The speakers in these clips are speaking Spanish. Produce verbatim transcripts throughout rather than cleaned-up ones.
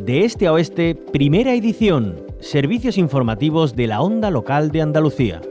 De este a oeste, primera edición. Servicios informativos de la Onda Local de Andalucía.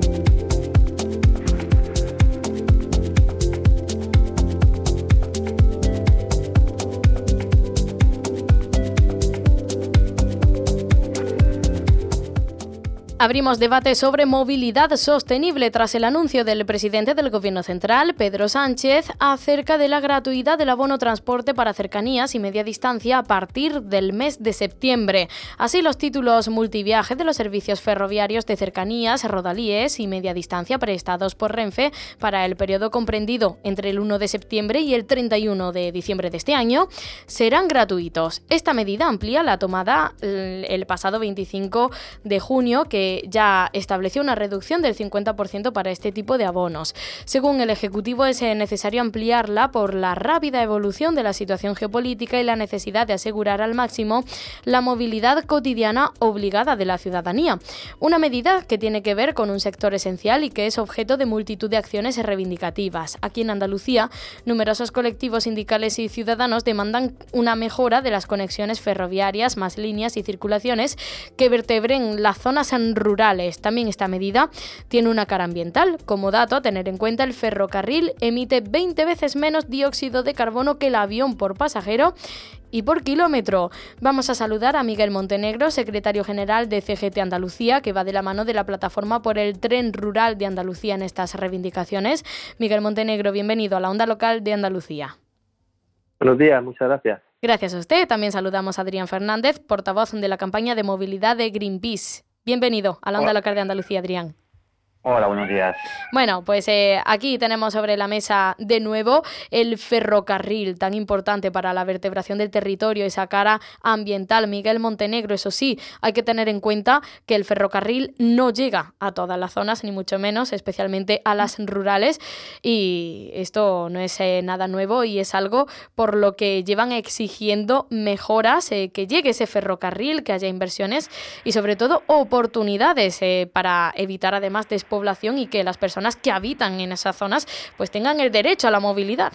Abrimos debate sobre movilidad sostenible tras el anuncio del presidente del Gobierno Central, Pedro Sánchez, acerca de la gratuidad del abono transporte para cercanías y media distancia a partir del mes de septiembre. Así, los títulos multiviaje de los servicios ferroviarios de cercanías, rodalíes y media distancia prestados por Renfe para el periodo comprendido entre el uno de septiembre y el treinta y uno de diciembre de este año serán gratuitos. Esta medida amplía la tomada el pasado veinticinco de junio, que ya estableció una reducción del cincuenta por ciento para este tipo de abonos. Según el Ejecutivo, es necesario ampliarla por la rápida evolución de la situación geopolítica y la necesidad de asegurar al máximo la movilidad cotidiana obligada de la ciudadanía. Una medida que tiene que ver con un sector esencial y que es objeto de multitud de acciones reivindicativas. Aquí en Andalucía, numerosos colectivos sindicales y ciudadanos demandan una mejora de las conexiones ferroviarias, más líneas y circulaciones que vertebren las zonas rurales. También esta medida tiene una cara ambiental. Como dato a tener en cuenta, el ferrocarril emite veinte veces menos dióxido de carbono que el avión por pasajero y por kilómetro. Vamos a saludar a Miguel Montenegro, secretario general de C G T Andalucía, que va de la mano de la plataforma por el tren rural de Andalucía en estas reivindicaciones. Miguel Montenegro, bienvenido a la Onda Local de Andalucía. Buenos días, muchas gracias. Gracias a usted. También saludamos a Adrián Fernández, portavoz de la campaña de movilidad de Greenpeace. Bienvenido a la Onda Local de Andalucía, Adrián. Hola, buenos días. Bueno, pues eh, aquí tenemos sobre la mesa de nuevo el ferrocarril, tan importante para la vertebración del territorio, esa cara ambiental. Miguel Montenegro, eso sí, hay que tener en cuenta que el ferrocarril no llega a todas las zonas, ni mucho menos, especialmente a las rurales, y esto no es eh, nada nuevo y es algo por lo que llevan exigiendo mejoras, eh, que llegue ese ferrocarril, que haya inversiones y sobre todo oportunidades eh, para evitar además después población y que las personas que habitan en esas zonas pues tengan el derecho a la movilidad.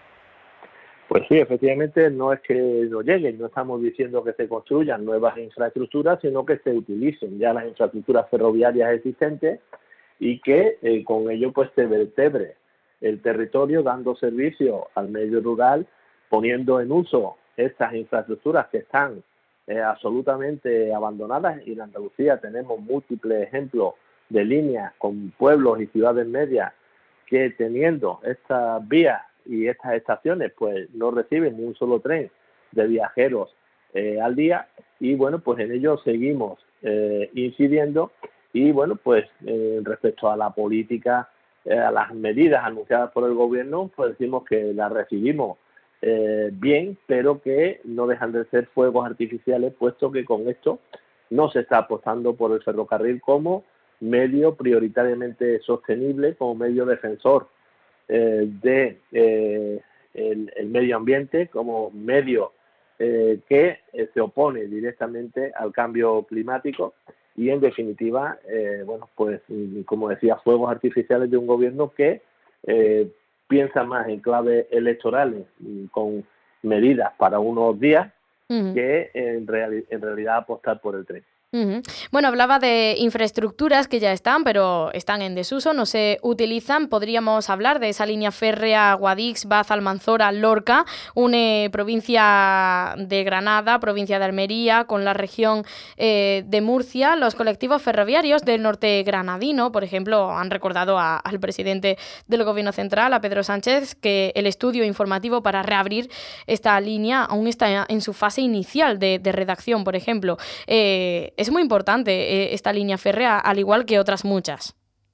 Pues sí, efectivamente no es que no lleguen, no estamos diciendo que se construyan nuevas infraestructuras, sino que se utilicen ya las infraestructuras ferroviarias existentes y que eh, con ello pues se vertebre el territorio dando servicio al medio rural, poniendo en uso estas infraestructuras que están eh, absolutamente abandonadas, y en Andalucía tenemos múltiples ejemplos de líneas con pueblos y ciudades medias que, teniendo estas vías y estas estaciones, pues no reciben ni un solo tren de viajeros eh, al día, y bueno, pues en ello seguimos eh, incidiendo. Y bueno, pues eh, respecto a la política, eh, a las medidas anunciadas por el gobierno, pues decimos que las recibimos eh, bien, pero que no dejan de ser fuegos artificiales, puesto que con esto no se está apostando por el ferrocarril como medio prioritariamente sostenible, como medio defensor eh, de eh, el, el medio ambiente, como medio eh, que eh, se opone directamente al cambio climático y, en definitiva, eh, bueno, pues como decía, fuegos artificiales de un gobierno que eh, piensa más en clave electorales con medidas para unos días uh-huh. que en, reali- en realidad apostar por el tren. Uh-huh. Bueno, hablaba de infraestructuras que ya están, pero están en desuso, no se utilizan. Podríamos hablar de esa línea férrea Guadix, Baza, Almanzora, Lorca, une provincia de Granada, provincia de Almería, con la región eh, de Murcia. Los colectivos ferroviarios del norte granadino, por ejemplo, han recordado a, al presidente del Gobierno Central, a Pedro Sánchez, que el estudio informativo para reabrir esta línea aún está en su fase inicial de, de redacción, por ejemplo. Eh, Es muy importante eh, esta línea férrea, al igual que otras muchas.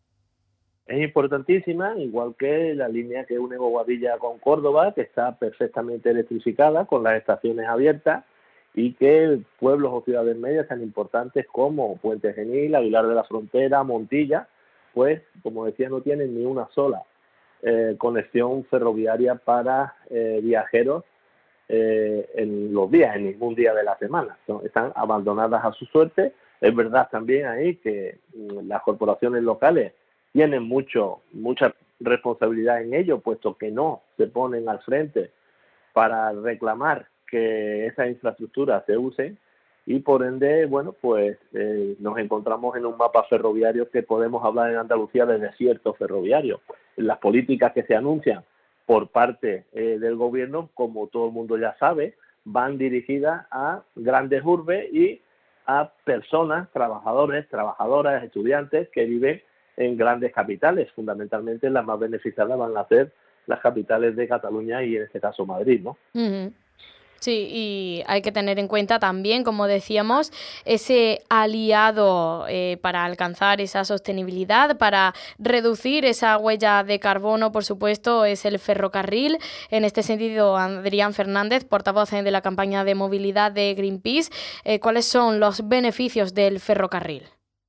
Es importantísima, igual que la línea que une Bobadilla con Córdoba, que está perfectamente electrificada, con las estaciones abiertas, y que pueblos o ciudades medias tan importantes como Puente Genil, Aguilar de la Frontera, Montilla, pues, como decía, no tienen ni una sola eh, conexión ferroviaria para eh, viajeros Eh, en los días, en ningún día de la semana. Están abandonadas a su suerte. Es verdad también ahí que mm, las corporaciones locales tienen mucho, mucha responsabilidad en ello, puesto que no se ponen al frente para reclamar que esa infraestructura se use y por ende, bueno, pues eh, nos encontramos en un mapa ferroviario que podemos hablar en Andalucía de desierto ferroviario. Las políticas que se anuncian por parte eh, del gobierno, como todo el mundo ya sabe, van dirigidas a grandes urbes y a personas, trabajadores, trabajadoras, estudiantes que viven en grandes capitales. Fundamentalmente las más beneficiadas van a ser las capitales de Cataluña y en este caso Madrid, ¿no? Uh-huh. Sí, y hay que tener en cuenta también, como decíamos, ese aliado eh, para alcanzar esa sostenibilidad, para reducir esa huella de carbono, por supuesto, es el ferrocarril. En este sentido, Adrián Fernández, portavoz de la campaña de movilidad de Greenpeace, eh, ¿cuáles son los beneficios del ferrocarril?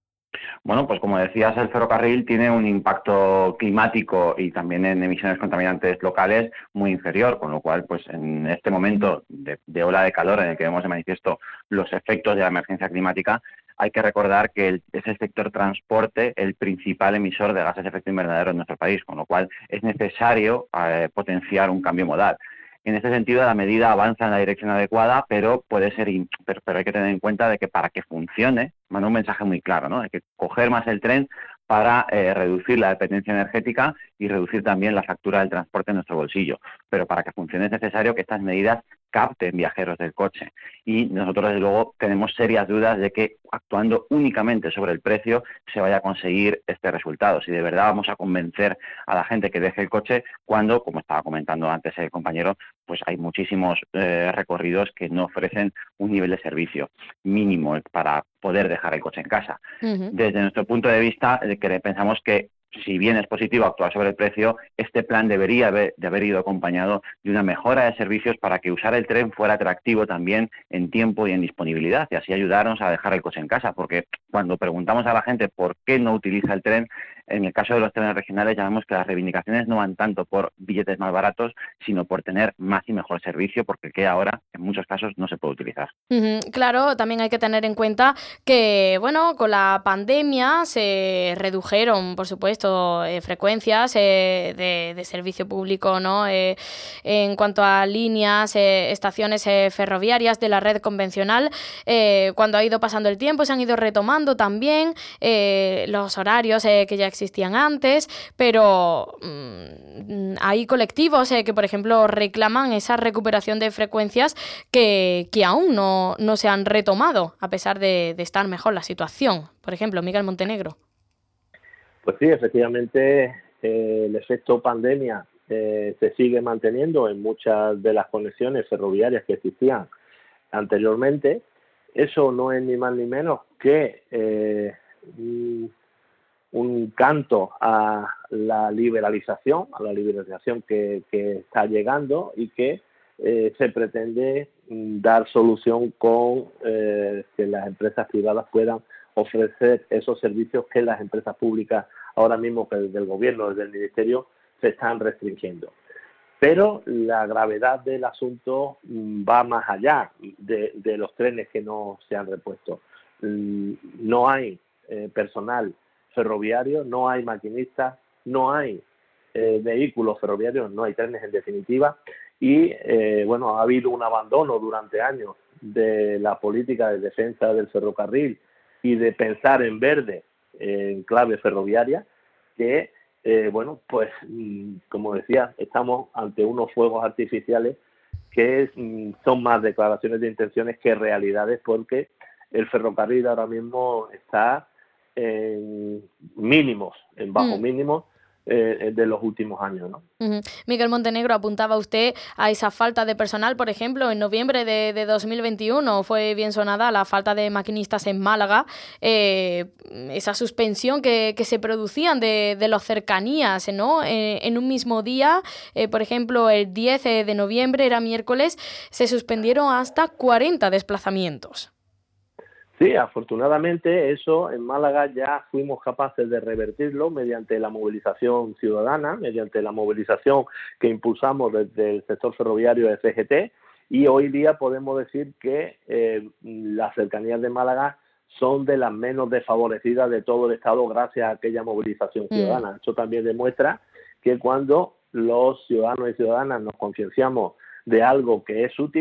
Bueno, pues como decías, el ferrocarril tiene un impacto climático y también en emisiones contaminantes locales muy inferior, con lo cual, pues en este momento de, de ola de calor en el que vemos de manifiesto los efectos de la emergencia climática, hay que recordar que el, es el sector transporte el principal emisor de gases de efecto invernadero en nuestro país, con lo cual es necesario eh, potenciar un cambio modal. En este sentido, la medida avanza en la dirección adecuada, pero puede ser, pero, pero hay que tener en cuenta de que para que funcione, manda un mensaje muy claro, ¿no? Hay que coger más el tren para eh, reducir la dependencia energética y reducir también la factura del transporte en nuestro bolsillo. Pero para que funcione es necesario que estas medidas capten viajeros del coche. Y nosotros, desde luego, tenemos serias dudas de que actuando únicamente sobre el precio se vaya a conseguir este resultado. Si de verdad vamos a convencer a la gente que deje el coche cuando, como estaba comentando antes el compañero, pues hay muchísimos eh, recorridos que no ofrecen un nivel de servicio mínimo para poder dejar el coche en casa. Uh-huh. Desde nuestro punto de vista, eh, que pensamos que si bien es positivo actuar sobre el precio, este plan debería haber, de haber ido acompañado de una mejora de servicios para que usar el tren fuera atractivo también en tiempo y en disponibilidad, y así ayudarnos a dejar el coche en casa, porque cuando preguntamos a la gente por qué no utiliza el tren, en el caso de los trenes regionales ya vemos que las reivindicaciones no van tanto por billetes más baratos, sino por tener más y mejor servicio, porque el que ahora en muchos casos no se puede utilizar. Uh-huh. Claro, también hay que tener en cuenta que, bueno, con la pandemia se redujeron, por supuesto, eh, frecuencias eh, de, de servicio público, ¿no? Eh, en cuanto a líneas, eh, estaciones eh, ferroviarias de la red convencional, eh, cuando ha ido pasando el tiempo se han ido retomando también eh, los horarios eh, que ya existían antes, pero mmm, hay colectivos eh, que, por ejemplo, reclaman esa recuperación de frecuencias que, que aún no, no se han retomado, a pesar de, de estar mejor la situación. Por ejemplo, Miguel Montenegro. Pues sí, efectivamente, eh, el efecto pandemia eh, se sigue manteniendo en muchas de las conexiones ferroviarias que existían anteriormente. Eso no es ni más ni menos que eh, un, un canto a la liberalización, a la liberalización que, que está llegando y que eh, se pretende dar solución con eh, que las empresas privadas puedan ofrecer esos servicios que las empresas públicas ahora mismo, que desde el gobierno, desde el ministerio, se están restringiendo. Pero la gravedad del asunto va más allá de, de los trenes que no se han repuesto. No hay eh, personal ferroviario, no hay maquinistas, no hay eh, vehículos ferroviarios, no hay trenes en definitiva. Y eh, bueno, ha habido un abandono durante años de la política de defensa del ferrocarril y de pensar en verde eh, en clave ferroviaria, que eh, bueno, pues como decía, estamos ante unos fuegos artificiales que mm, son más declaraciones de intenciones que realidades, porque el ferrocarril ahora mismo está en mínimos, en bajos mm. mínimos, Eh, de los últimos años, ¿no? Uh-huh. Miguel Montenegro, apuntaba usted a esa falta de personal, por ejemplo, en noviembre de, de dos mil veintiuno fue bien sonada la falta de maquinistas en Málaga, eh, esa suspensión que, que se producían de, de los cercanías, ¿no? Eh, en un mismo día, eh, por ejemplo, el diez de noviembre, era miércoles, se suspendieron hasta cuarenta desplazamientos. Sí, afortunadamente eso en Málaga ya fuimos capaces de revertirlo mediante la movilización ciudadana, mediante la movilización que impulsamos desde el sector ferroviario de C G T, y hoy día podemos decir que eh, las cercanías de Málaga son de las menos desfavorecidas de todo el Estado gracias a aquella movilización ciudadana. Mm. Eso también demuestra que cuando los ciudadanos y ciudadanas nos concienciamos de algo que es útil,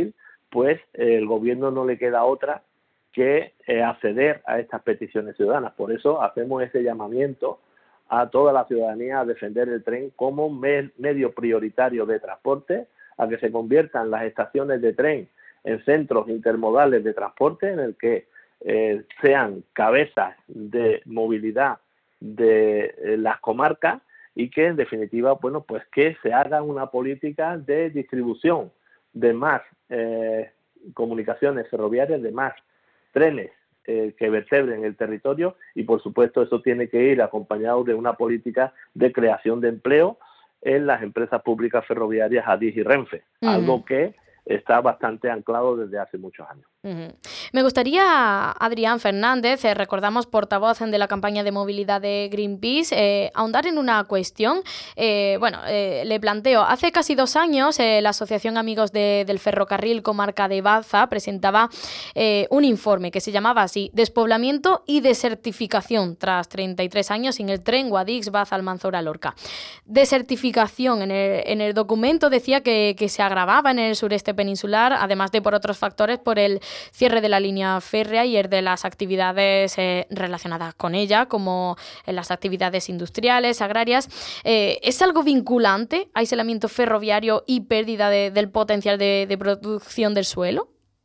pues eh, el gobierno no le queda otra que eh, acceder a estas peticiones ciudadanas. Por eso hacemos ese llamamiento a toda la ciudadanía a defender el tren como me- medio prioritario de transporte, a que se conviertan las estaciones de tren en centros intermodales de transporte en el que eh, sean cabezas de movilidad de eh, las comarcas y que en definitiva, bueno, pues que se haga una política de distribución de más eh, comunicaciones ferroviarias, de más trenes eh, que vertebren el territorio, y por supuesto eso tiene que ir acompañado de una política de creación de empleo en las empresas públicas ferroviarias Adif y Renfe, uh-huh. algo que está bastante anclado desde hace muchos años. Uh-huh. Me gustaría, Adrián Fernández, eh, recordamos portavoz de la campaña de movilidad de Greenpeace, eh, ahondar en una cuestión. Eh, bueno, eh, le planteo, hace casi dos años eh, la Asociación Amigos de, del Ferrocarril Comarca de Baza presentaba eh, un informe que se llamaba así, Despoblamiento y desertificación tras treinta y tres años sin el tren Guadix, Baza, Almanzora, Lorca. Desertificación, en el, en el documento decía que, que se agravaba en el sureste peninsular, además de por otros factores, por el cierre de la línea férrea y el de las actividades eh, relacionadas con ella, como en las actividades industriales, agrarias. Eh, ¿Es algo vinculante, aislamiento ferroviario y pérdida de, del potencial de, de producción del suelo?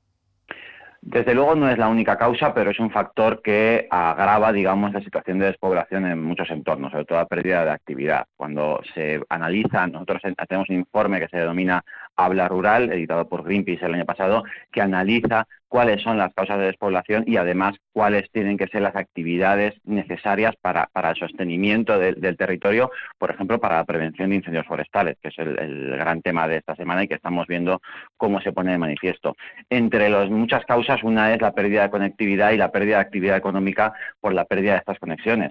Desde luego no es la única causa, pero es un factor que agrava, digamos, la situación de despoblación en muchos entornos, sobre todo la pérdida de actividad. Cuando se analiza, nosotros tenemos un informe que se denomina Habla Rural, editado por Greenpeace el año pasado, que analiza cuáles son las causas de despoblación y además cuáles tienen que ser las actividades necesarias para, para el sostenimiento de, del territorio, por ejemplo, para la prevención de incendios forestales, que es el, el gran tema de esta semana y que estamos viendo cómo se pone de manifiesto. Entre las muchas causas, una es la pérdida de conectividad y la pérdida de actividad económica por la pérdida de estas conexiones.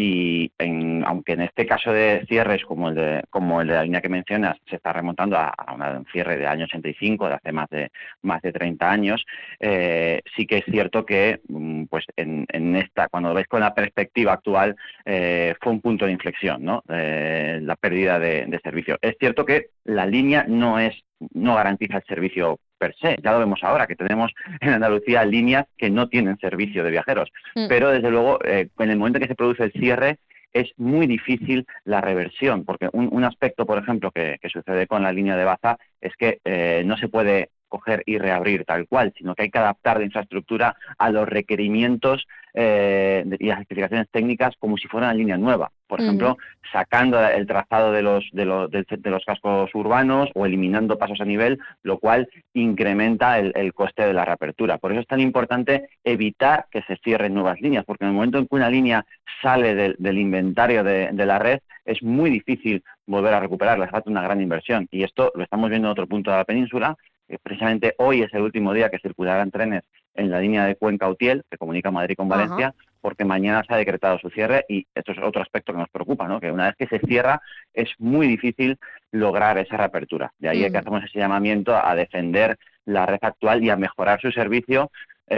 Y en, aunque en este caso de cierres como el de, como el de la línea que mencionas se está remontando a, a un cierre del año ochenta y cinco, de hace más de, más de treinta años, Eh, sí que es cierto que pues en, en esta, cuando ves con la perspectiva actual, eh, fue un punto de inflexión, ¿no? Eh, la pérdida de, de servicio. Es cierto que la línea no es no garantiza el servicio per se, ya lo vemos ahora, que tenemos en Andalucía líneas que no tienen servicio de viajeros, mm. pero desde luego eh, en el momento en que se produce el cierre es muy difícil la reversión, porque un, un aspecto, por ejemplo, que, que sucede con la línea de Baza es que eh, no se puede coger y reabrir tal cual, sino que hay que adaptar la infraestructura a los requerimientos eh, y las especificaciones técnicas como si fuera una línea nueva. Por uh-huh. ejemplo, sacando el trazado de los, de, los, de, de los cascos urbanos o eliminando pasos a nivel, lo cual incrementa el, el coste de la reapertura. Por eso es tan importante evitar que se cierren nuevas líneas, porque en el momento en que una línea sale del, del inventario de, de la red, es muy difícil volver a recuperarla, hace falta una gran inversión. Y esto lo estamos viendo en otro punto de la península. Precisamente hoy es el último día que circularán trenes en la línea de Cuenca-Utiel, que comunica Madrid con Valencia, uh-huh. porque mañana se ha decretado su cierre y esto es otro aspecto que nos preocupa, ¿no? Que una vez que se cierra es muy difícil lograr esa reapertura. De ahí uh-huh. que hacemos ese llamamiento a defender la red actual y a mejorar su servicio,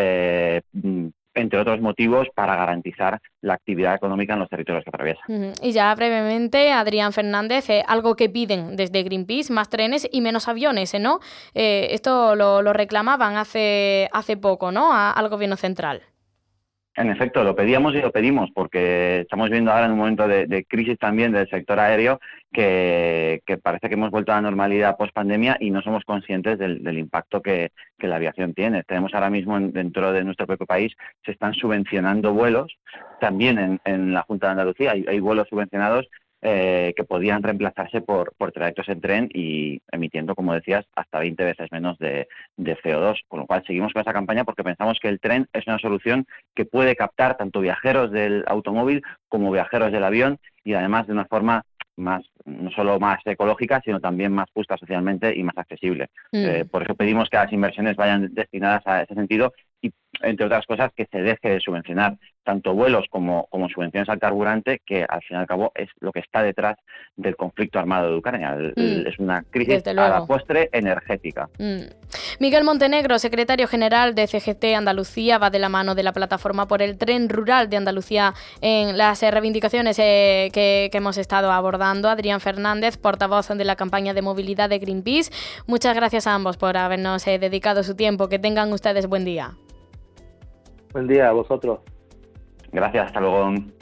eh, entre otros motivos, para garantizar la actividad económica en los territorios que atraviesa. Uh-huh. Y ya brevemente, Adrián Fernández, eh, algo que piden desde Greenpeace, más trenes y menos aviones, ¿eh, ¿no? Eh, esto lo, lo reclamaban hace, hace poco, ¿no?, a, al Gobierno central. En efecto, lo pedíamos y lo pedimos porque estamos viendo ahora en un momento de, de crisis también del sector aéreo que, que parece que hemos vuelto a la normalidad post-pandemia y no somos conscientes del, del impacto que, que la aviación tiene. Tenemos ahora mismo en, dentro de nuestro propio país, se están subvencionando vuelos, también en, en la Junta de Andalucía hay, hay vuelos subvencionados Eh, que podían reemplazarse por, por trayectos en tren y emitiendo, como decías, hasta veinte veces menos de, de C O dos, con lo cual seguimos con esa campaña porque pensamos que el tren es una solución que puede captar tanto viajeros del automóvil como viajeros del avión y además de una forma más, no solo más ecológica, sino también más justa socialmente y más accesible. Mm. Eh, por eso pedimos que las inversiones vayan destinadas a ese sentido y entre otras cosas, que se deje de subvencionar tanto vuelos como, como subvenciones al carburante, que al fin y al cabo es lo que está detrás del conflicto armado de Ucrania. El, mm, es una crisis a la postre energética. Mm. Miguel Montenegro, secretario general de C G T Andalucía, va de la mano de la plataforma por el tren rural de Andalucía en las eh, reivindicaciones eh, que, que hemos estado abordando. Adrián Fernández, portavoz de la campaña de movilidad de Greenpeace. Muchas gracias a ambos por habernos eh, dedicado su tiempo. Que tengan ustedes buen día. Buen día a vosotros. Gracias, hasta luego.